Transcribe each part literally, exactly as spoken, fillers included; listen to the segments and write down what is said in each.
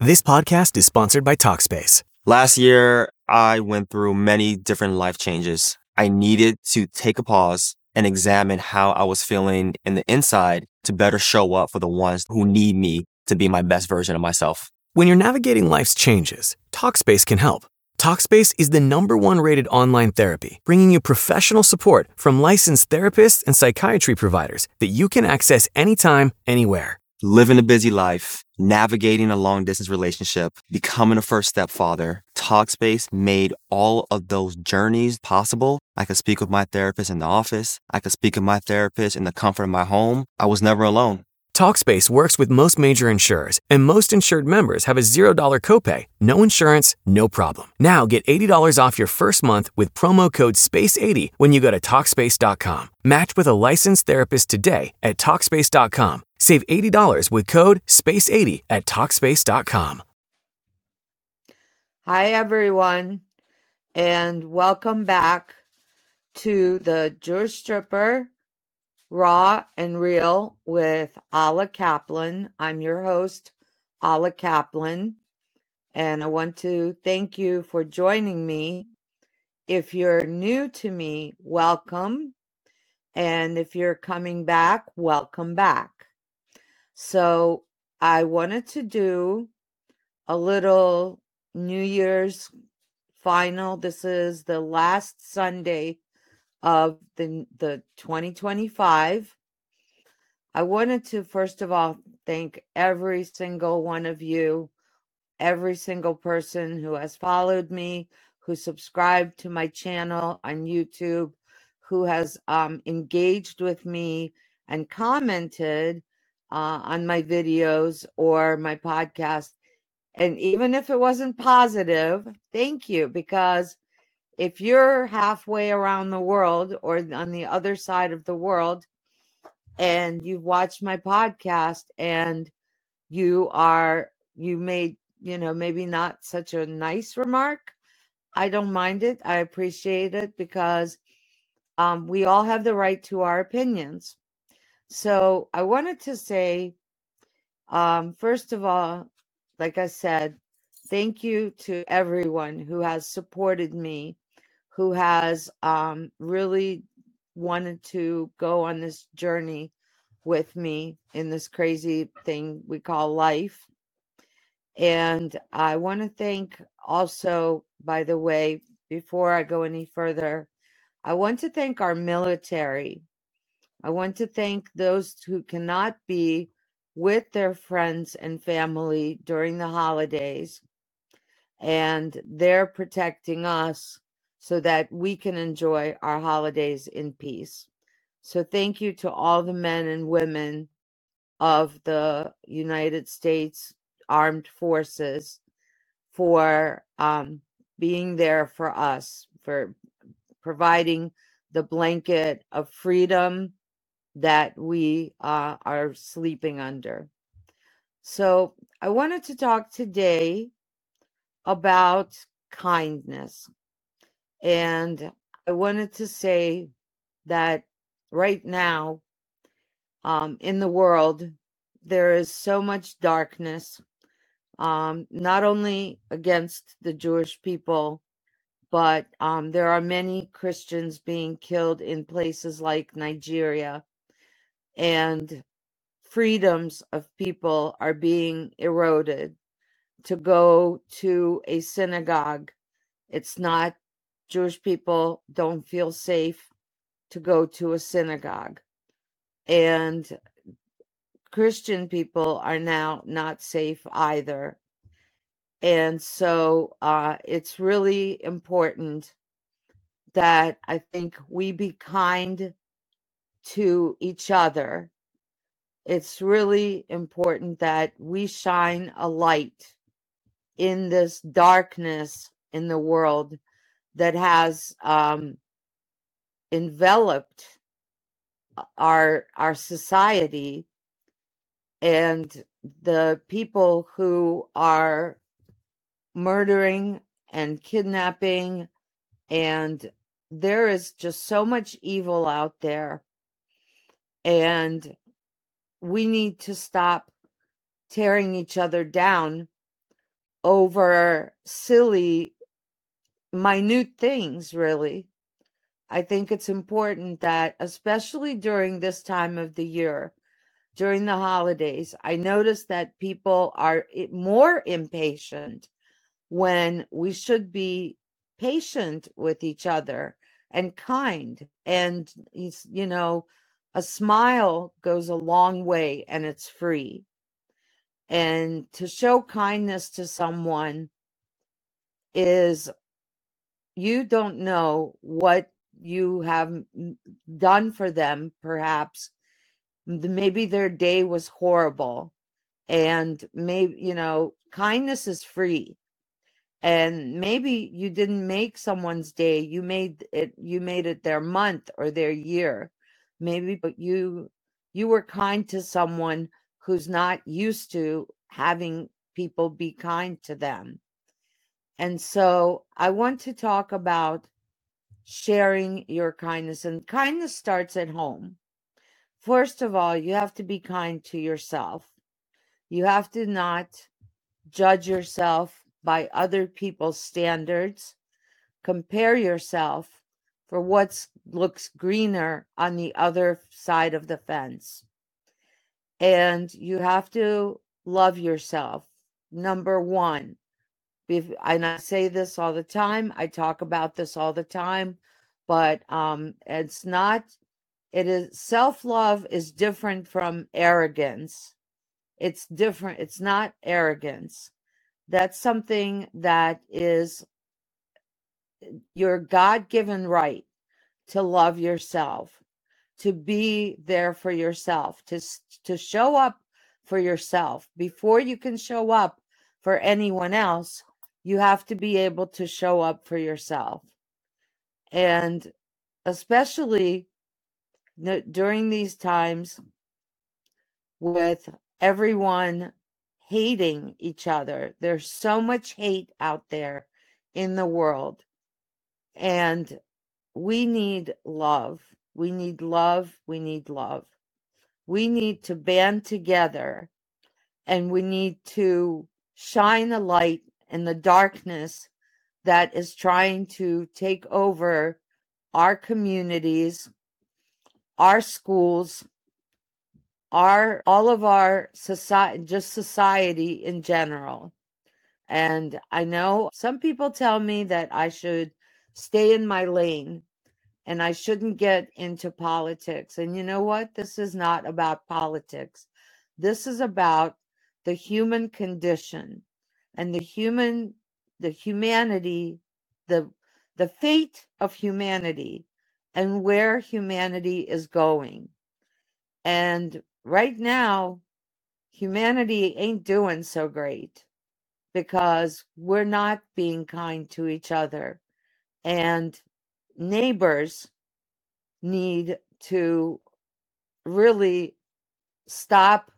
This podcast is sponsored by Talkspace. Last year, I went through many different life changes. I needed to take a pause and examine how I was feeling in the inside to better show up for the ones who need me to be my best version of myself. When you're navigating life's changes, Talkspace can help. Talkspace is the number one rated online therapy, bringing you professional support from licensed therapists and psychiatry providers that you can access anytime, anywhere. Living a busy life, navigating a long-distance relationship, becoming a first-step father, Talkspace made all of those journeys possible. I could speak with my therapist in the office. I could speak with my therapist in the comfort of my home. I was never alone. Talkspace works with most major insurers, and most insured members have a zero dollars copay. No insurance, no problem. Now get eighty dollars off your first month with promo code space eighty when you go to Talkspace dot com. Match with a licensed therapist today at Talkspace dot com. Save eighty dollars with code space eighty at Talkspace dot com. Hi, everyone, and welcome back to the Jewish Stripper Raw and Real with Alla Kaplan. I'm your host, Alla Kaplan, and I want to thank you for joining me. If you're new to me, welcome, and if you're coming back, welcome back. So I wanted to do a little New Year's final. This is the last Sunday of the the twenty twenty-five. I wanted to first of all thank every single one of you, every single person who has followed me, who subscribed to my channel on YouTube, who has um, engaged with me and commented uh, on my videos or my podcast. And even if it wasn't positive, thank you, because if you're halfway around the world or on the other side of the world and you've watched my podcast and you are, you made, you know, maybe not such a nice remark, I don't mind it. I appreciate it because um, we all have the right to our opinions. So I wanted to say, um, first of all, like I said, thank you to everyone who has supported me, who has um, really wanted to go on this journey with me in this crazy thing we call life. And I want to thank also, by the way, before I go any further, I want to thank our military. I want to thank those who cannot be with their friends and family during the holidays, and they're protecting us so that we can enjoy our holidays in peace. So thank you to all the men and women of the United States Armed Forces for um, being there for us, for providing the blanket of freedom that we uh, are sleeping under. So I wanted to talk today about kindness. And I wanted to say that right now um, in the world, there is so much darkness, um, not only against the Jewish people, but um, there are many Christians being killed in places like Nigeria, and freedoms of people are being eroded. To go to a synagogue, it's not, Jewish people don't feel safe to go to a synagogue. And Christian people are now not safe either. And so uh, it's really important that I think we be kind to each other. It's really important that we shine a light in this darkness in the world that has um, enveloped our our society, and the people who are murdering and kidnapping, and there is just so much evil out there, and we need to stop tearing each other down over silly, minute things, really. I think it's important that, especially during this time of the year, during the holidays, I notice that people are i- more impatient when we should be patient with each other and kind. And, it's, you know, a smile goes a long way and it's free. And to show kindness to someone is, you don't know what you have m- done for them, perhaps. M- Maybe their day was horrible. And maybe, you know, kindness is free. And maybe you didn't make someone's day, you made it, you made it their month or their year. Maybe, but you, you were kind to someone who's not used to having people be kind to them. And so I want to talk about sharing your kindness. And kindness starts at home. First of all, you have to be kind to yourself. You have to not judge yourself by other people's standards. Compare yourself for what looks greener on the other side of the fence. And you have to love yourself. Number one, Bef- and I say this all the time, I talk about this all the time, but um, it's not, it is, self-love is different from arrogance. It's different. It's not arrogance. That's something that is your God-given right to love yourself, to be there for yourself, to s- to show up for yourself. Before you can show up for anyone else, you have to be able to show up for yourself. And especially n- during these times with everyone hating each other, there's so much hate out there in the world. And we need love. We need love. We need love. We need to band together and we need to shine a light in the darkness that is trying to take over our communities, our schools, our all of our society, just society in general. And I know some people tell me that I should stay in my lane and I shouldn't get into politics. And you know what? This is not about politics. This is about the human condition and the human, the humanity, the, the fate of humanity and where humanity is going. And right now, humanity ain't doing so great because we're not being kind to each other. And neighbors need to really stop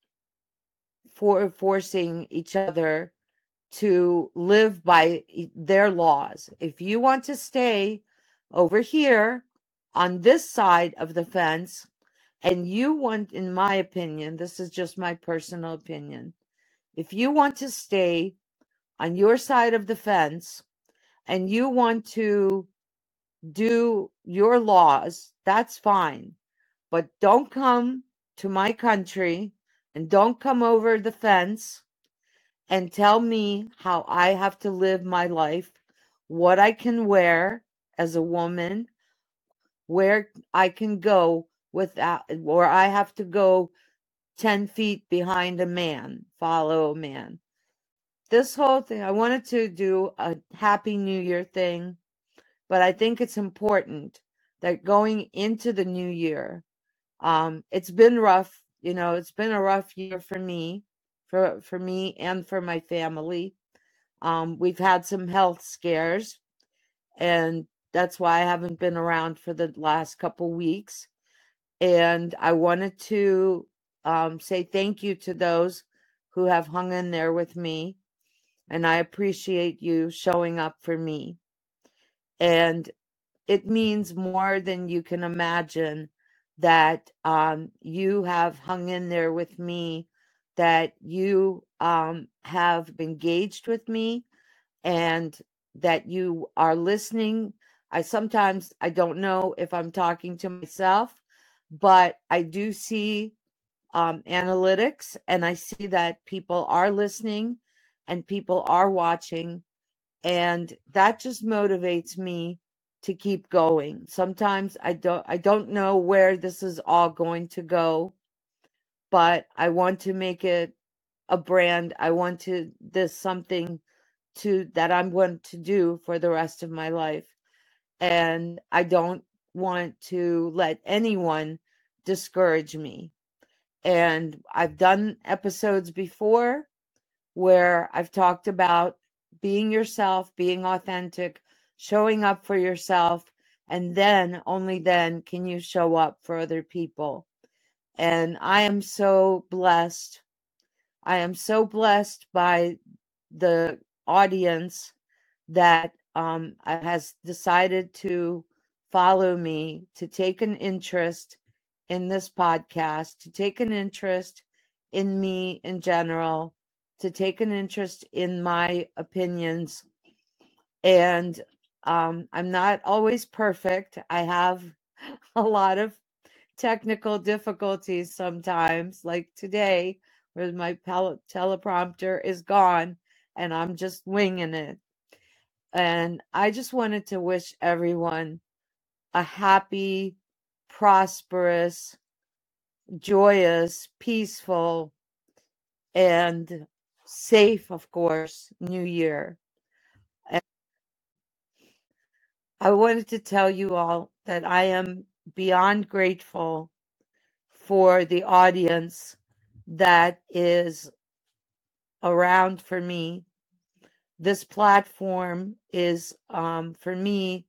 for forcing each other to live by e- their laws. If you want to stay over here on this side of the fence, and you want, in my opinion, this is just my personal opinion, if you want to stay on your side of the fence and you want to do your laws, that's fine. But don't come to my country and don't come over the fence and tell me how I have to live my life, what I can wear as a woman, where I can go without, or I have to go ten feet behind a man, follow a man. This whole thing, I wanted to do a Happy New Year thing, but I think it's important that going into the new year, um, it's been rough. You know, it's been a rough year for me, for for me and for my family. Um, we've had some health scares, and that's why I haven't been around for the last couple weeks. And I wanted to um, say thank you to those who have hung in there with me, and I appreciate you showing up for me. And it means more than you can imagine that um, you have hung in there with me that you um, have engaged with me and that you are listening. I sometimes I don't know if I'm talking to myself, but I do see um, analytics and I see that people are listening and people are watching, and that just motivates me to keep going. Sometimes I don't I don't know where this is all going to go, but I want to make it a brand. I want to this something to that I'm going to do for the rest of my life. And I don't want to let anyone discourage me. And I've done episodes before where I've talked about being yourself, being authentic, showing up for yourself, and then, only then, can you show up for other people. And I am so blessed. I am so blessed by the audience that um, has decided to follow me, to take an interest in this podcast, to take an interest in me in general, to take an interest in my opinions. And um, I'm not always perfect. I have a lot of technical difficulties sometimes, like today, where my pel- teleprompter is gone and I'm just winging it. And I just wanted to wish everyone a happy, prosperous, joyous, peaceful, and safe, of course, New Year. And I wanted to tell you all that I am beyond grateful for the audience that is around for me. This platform is, um, for me,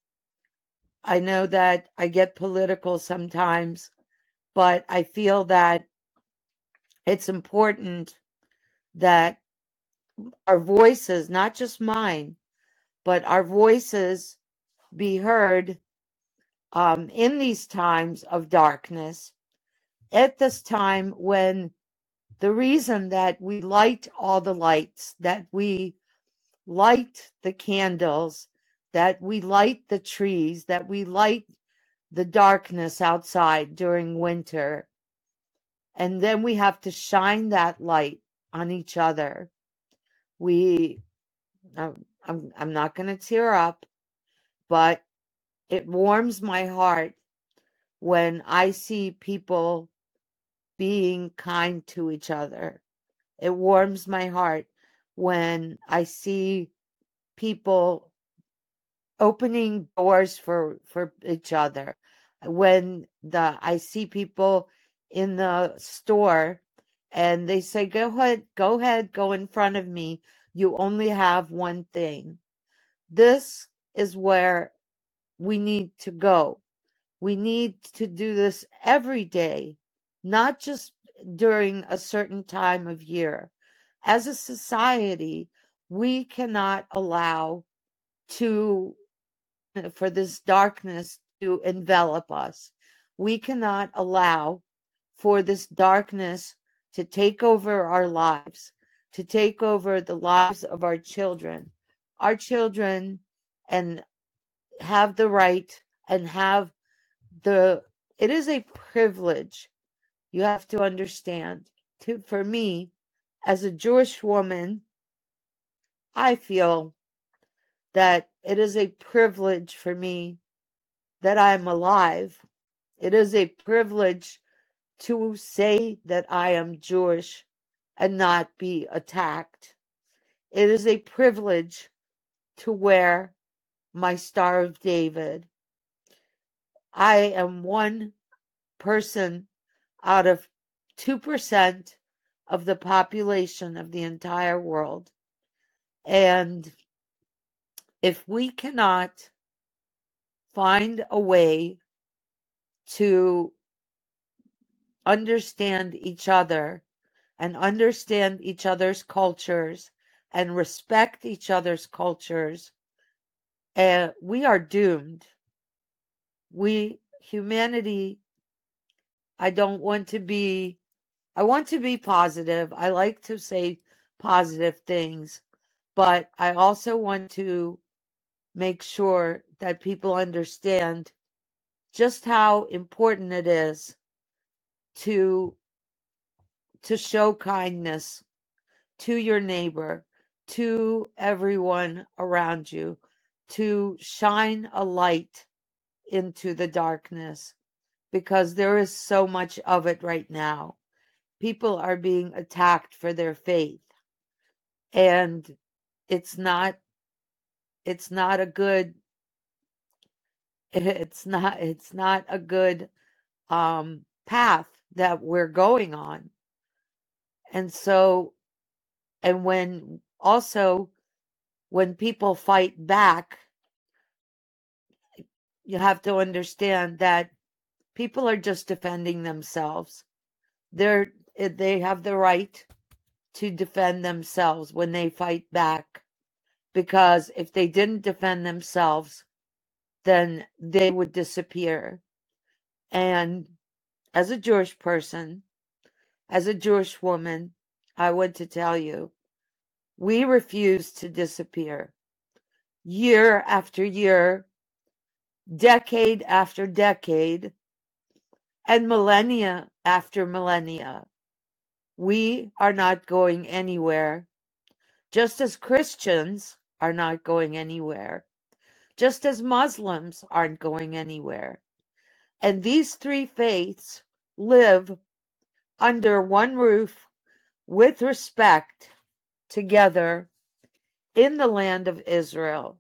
I know that I get political sometimes, but I feel that it's important that our voices, not just mine, but our voices be heard um, in these times of darkness, at this time when the reason that we light all the lights, that we light the candles, that we light the trees, that we light the darkness outside during winter, and then we have to shine that light on each other. We, I'm, I'm, I'm not going to tear up, but it warms my heart when I see people being kind to each other. It warms my heart when I see people opening doors for for each other. When the I see people in the store and they say, go ahead, go ahead, go in front of me. You only have one thing. This is where we need to go. We need to do this every day, not just during a certain time of year. As a society, we cannot allow to for this darkness to envelop us. We cannot allow for this darkness to take over our lives, to take over the lives of our children. Our children and have the right and have the it is a privilege. You have to understand. To, for me, as a Jewish woman, I feel that it is a privilege for me that I'm alive. It is a privilege to say that I am Jewish and not be attacked. It is a privilege to wear my Star of David. I am one person out of two percent of the population of the entire world. And if we cannot find a way to understand each other and understand each other's cultures and respect each other's cultures, uh, we are doomed. We, humanity, I don't want to be I want to be positive. I like to say positive things, but I also want to make sure that people understand just how important it is to to show kindness to your neighbor, to everyone around you, to shine a light into the darkness, because there is so much of it right now. People are being attacked for their faith, and it's not it's not a good it's not it's not a good um path that we're going on. And so, and when also when people fight back, you have to understand that people are just defending themselves. They're they have the right to defend themselves when they fight back, because if they didn't defend themselves, then they would disappear. And as a Jewish person, as a Jewish woman, I want to tell you, we refuse to disappear. Year after year, decade after decade, and millennia after millennia, we are not going anywhere, just as Christians are not going anywhere, just as Muslims aren't going anywhere. And these three faiths live under one roof with respect together in the land of Israel.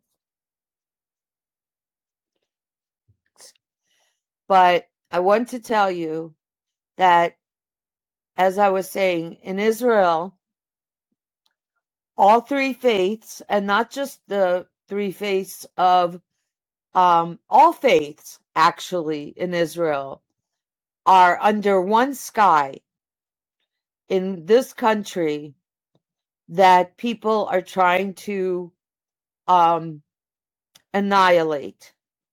But I want to tell you that, as I was saying, in Israel, all three faiths, and not just the three faiths of um, all faiths actually in Israel, are under one sky in this country that people are trying to um, annihilate.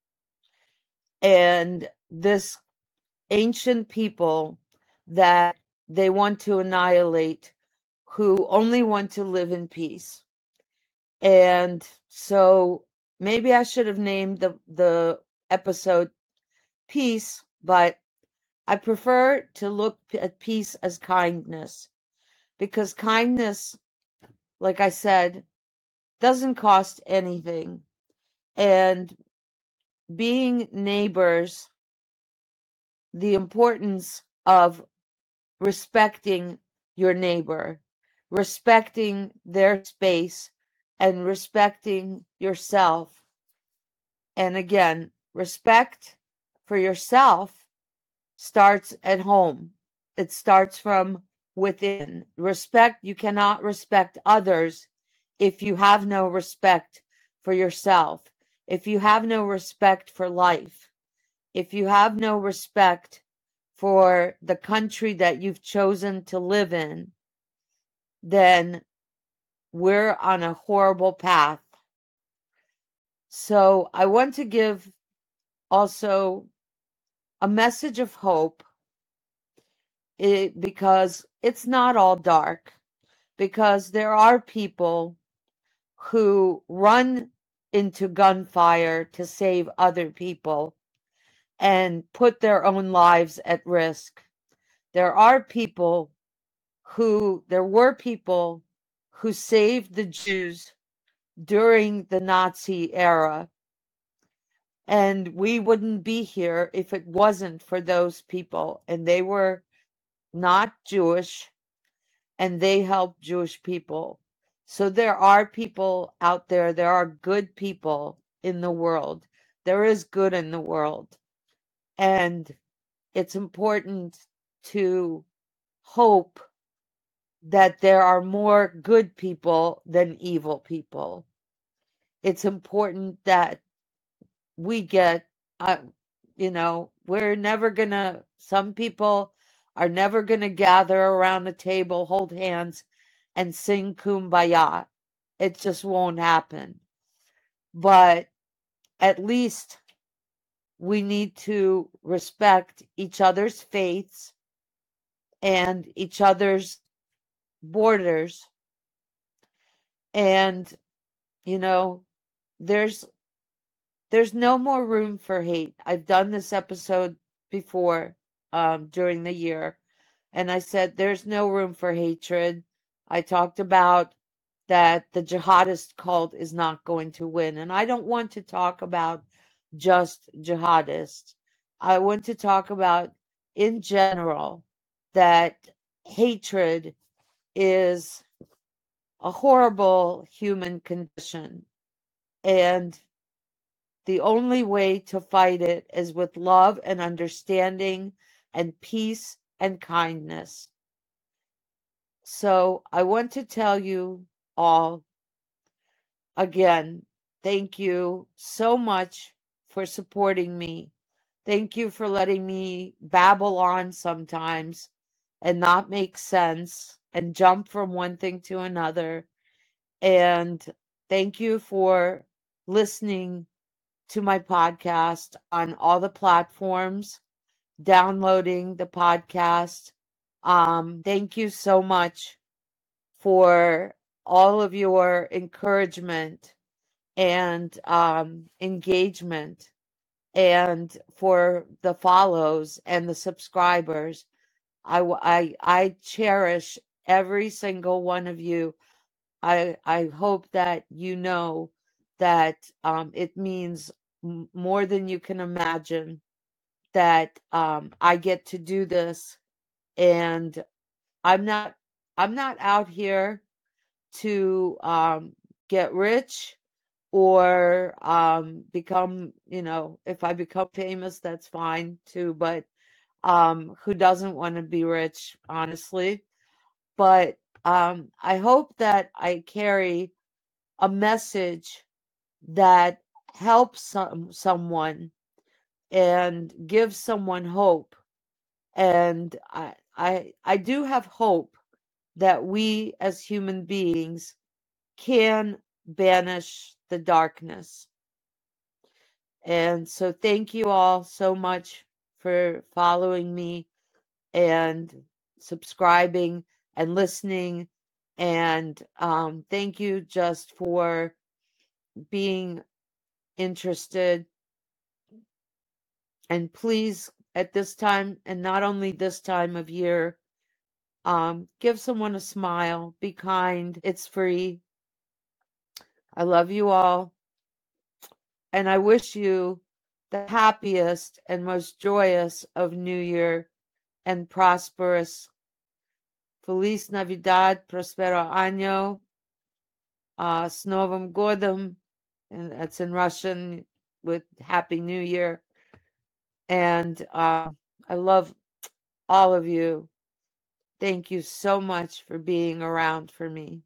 And this ancient people that they want to annihilate, who only want to live in peace. And so maybe I should have named the, the episode Peace, but I prefer to look at peace as kindness, because kindness, like I said, doesn't cost anything. And being neighbors, the importance of respecting your neighbor, respecting their space, and respecting yourself. And again, respect for yourself starts at home. It starts from within. Respect, you cannot respect others if you have no respect for yourself, if you have no respect for life, if you have no respect for the country that you've chosen to live in, then we're on a horrible path. So I want to give also a message of hope, it, because it's not all dark, because there are people who run into gunfire to save other people and put their own lives at risk. There are people who, there were people who saved the Jews during the Nazi era. And we wouldn't be here if it wasn't for those people. And they were not Jewish, and they helped Jewish people. So there are people out there, there are good people in the world. There is good in the world. And it's important to hope that there are more good people than evil people. It's important that we get, uh, you know, we're never gonna, some people are never gonna gather around a table, hold hands, and sing Kumbaya. It just won't happen. But at least we need to respect each other's faiths and each other's borders. And, you know, there's there's no more room for hate. I've done this episode before um, during the year, and I said there's no room for hatred. I talked about that the jihadist cult is not going to win. And I don't want to talk about just jihadists. I want to talk about, in general, that hatred is a horrible human condition. And the only way to fight it is with love and understanding and peace and kindness. So I want to tell you all again, thank you so much for supporting me. Thank you for letting me babble on sometimes and not make sense and jump from one thing to another. And thank you for listening to my podcast on all the platforms, downloading the podcast. Um, thank you so much for all of your encouragement and um, engagement, and for the follows and the subscribers. I, I, I cherish every single one of you. I, I hope that you know that um, it means m- more than you can imagine that um, I get to do this, and I'm not I'm not out here to um, get rich or um, become, you know, if I become famous, that's fine too. But um, who doesn't want to be rich, honestly? But um, I hope that I carry a message that helps some, someone and gives someone hope. And I, I, I do have hope that we as human beings can banish the darkness. And so thank you all so much for following me and subscribing and listening. And um, thank you just for being interested. And please, at this time, and not only this time of year, um, give someone a smile. Be kind. It's free. I love you all. And I wish you the happiest and most joyous of New Year and prosperous. Feliz Navidad, Prospero Año, uh, S Novым Godom, and that's in Russian with Happy New Year. And uh, I love all of you. Thank you so much for being around for me.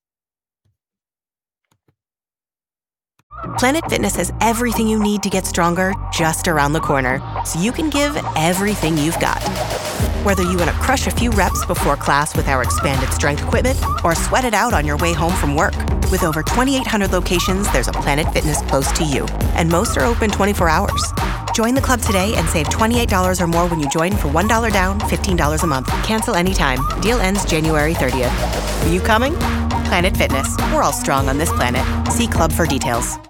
Planet Fitness has everything you need to get stronger just around the corner, so you can give everything you've got. Whether you want to crush a few reps before class with our expanded strength equipment or sweat it out on your way home from work. With over twenty-eight hundred locations, there's a Planet Fitness close to you, and most are open twenty-four hours. Join the club today and save twenty-eight dollars or more when you join for one dollar down, fifteen dollars a month. Cancel anytime. Deal ends January thirtieth. Are you coming? Planet Fitness. We're all strong on this planet. See club for details.